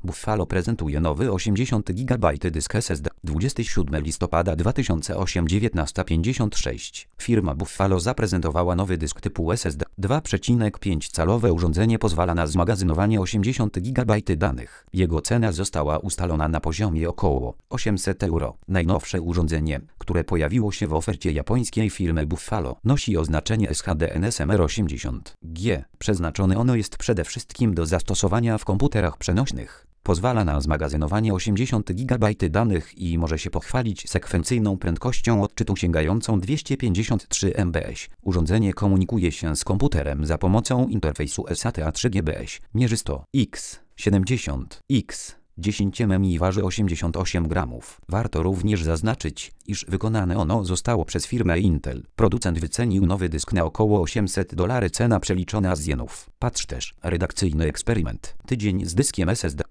Buffalo prezentuje nowy 80 GB dysk SSD. 27 listopada 2008 19:56. Firma Buffalo zaprezentowała nowy dysk typu SSD. 2,5-calowe urządzenie pozwala na zmagazynowanie 80 GB danych. Jego cena została ustalona na poziomie około 800 €. Najnowsze urządzenie, które pojawiło się w ofercie japońskiej firmy Buffalo, nosi oznaczenie SHD NSMR80G. Przeznaczone ono jest przede wszystkim do zastosowania w komputerach przenośnych. Pozwala na zmagazynowanie 80 GB danych i może się pochwalić sekwencyjną prędkością odczytu sięgającą 253 MBS. Urządzenie komunikuje się z komputerem za pomocą interfejsu SATA 3GBS. Mierzy 100 x 70 x 10 mm i waży 88 gramów. Warto również zaznaczyć, iż wykonane ono zostało przez firmę Intel. Producent wycenił nowy dysk na około $800, cena przeliczona z jenów. Patrz też, redakcyjny eksperyment. Tydzień z dyskiem SSD.